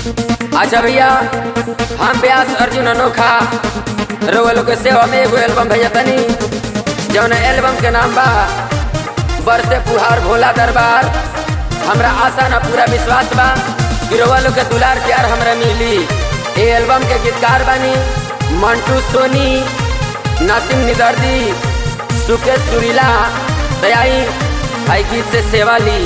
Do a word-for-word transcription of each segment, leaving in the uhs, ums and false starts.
अच्छा भैया, हम व्यास अर्जुन अनोखा रोल के सेवा में एगो एल्बम भेजा तनी, जौन एल्बम के नाम बा बरसे फुहार भोला दरबार। हमरा आशा ना पूरा विश्वास बा कि रोल के दुलार प्यार हमरा मिली। ये एल्बम के गीतकार बानी मंटू सोनी, नासिम निदर्दी, सुकेश सुरीला। दयाई भाई गीत से सेवा ली।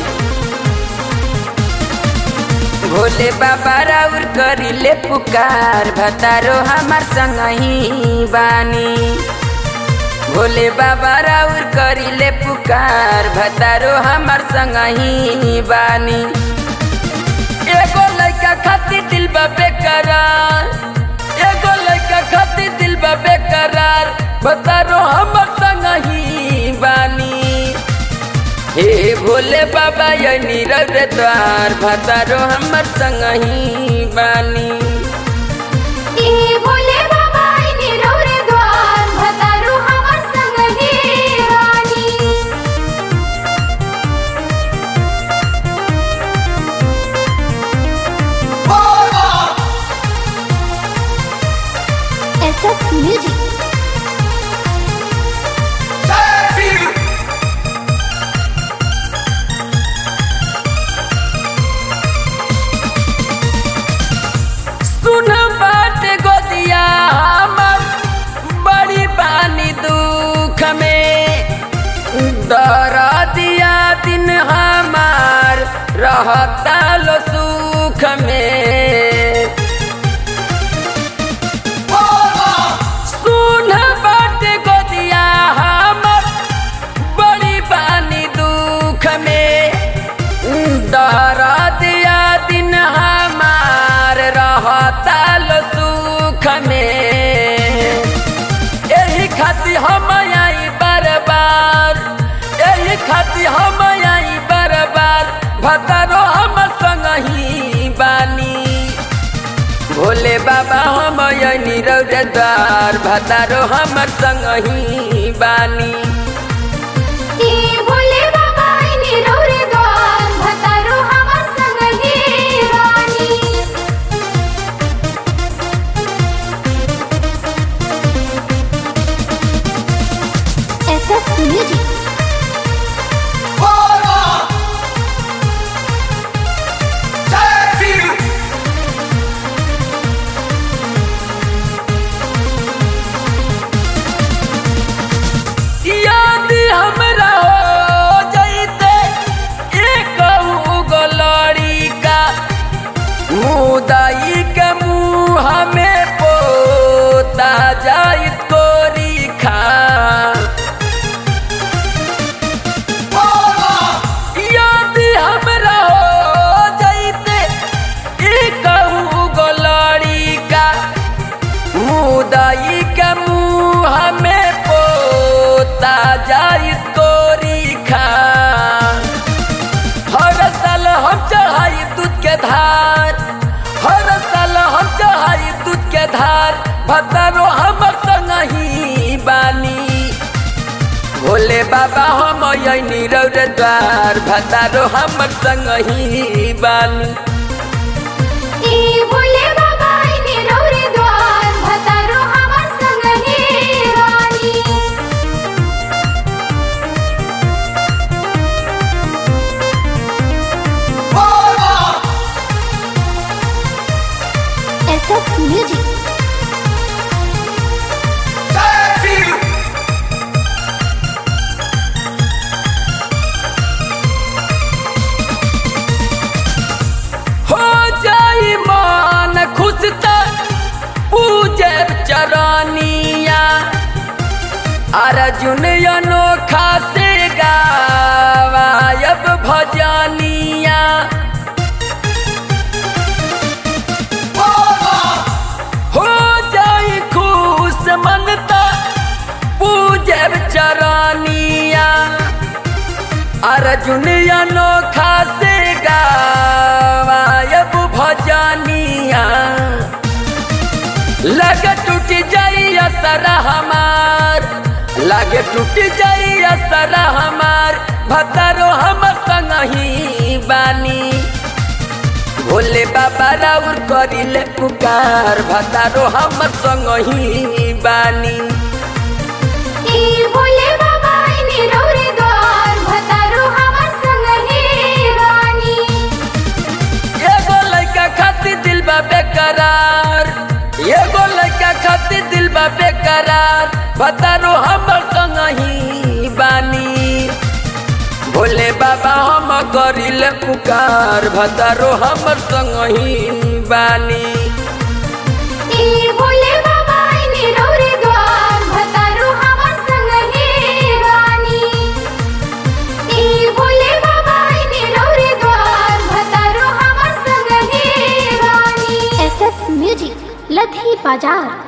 भोले बाबा राउर करिले पुकार, भतारो हमार संगही बानी। भोले बाबा राउर करिले पुकार, भतारो हमार संगही बानी। एगो लइका खातिर दिल बा बेकरार, एगो लइका खातिर दिल बा बेकरार, भतारो हमार संगही बानी। हे भोले बाबा ये नीरव द्वार, भतारो हमर संगही बानी। हे भोले बाबा ये नीरव द्वार, भतारो हमर संगही बानी। एसएस म्यूजिक दरा दिया दिन हमार रहता लो सुख में। सुन बाट गोदिया हमार बड़ी बानी दुख में। दरा दिया दिन हमार रहता लो सुख में। यही खातिर हम आई बर्बाद, यही खातिर हम आई बर्बाद, भतारो हमर संगही बानी। भोले बाबा हम आई नीरव द्वार, भतारो हमर संगही बानी। हे भोले बाबा ये नीरव द्वार, भतारो हमर संगही बानी। एसएस म्यूजिक मुदाई के मुँह में पोता जाई तोरी खा। यदि हमरा हो जाइते ई कहू गोलड़ी का, मुदाई के मुँह में पोता जाई तोरी खा। हर साल हम चढ़ाई दूध के धार, हर साल हम चढ़ाई दूध के धार, भतारो हमर संगही बानी। भोले बाबा हम आई नीरव द्वार, भतारो हमर संगही बानी। हे भोले बाबा ये नीरव द्वार, भतारो हमर संगही बानी। एसएस म्यूजिक हो जाई मान खुश त पूजे चरनिया। अर्जुन अनोखा से गावायब भजनिया। हो जाई खुश मनता पूजे चरनिया। अर्जुन अनोखा से गावायब भजनिया। लगे टूट जाई असरा हमार, लगे टूट जाई असरा हमार, भतारो हमर संगही बानी। भोले बाबा राउर करिले पुकार भतारो हमर संग ही बानी। ए भोले बाबा इने रौरे द्वार भतारो हमर संग ही बानी। एगो लइका खातिर दिल बा बेकरार, एगो लइका खातिर दिल बा बेकरार भतारो हमर संग ही बानी। भोले बाबा हम करिले पुकार भतारो हमर संग ही बानी। ए भोले बाबा इने रौरे द्वार भतारो हमर संग ही बानी। ए भोले बाबा इने रौरे द्वार भतारो हमर संग ही बानी। एसएस म्यूजिक लधी बाजार।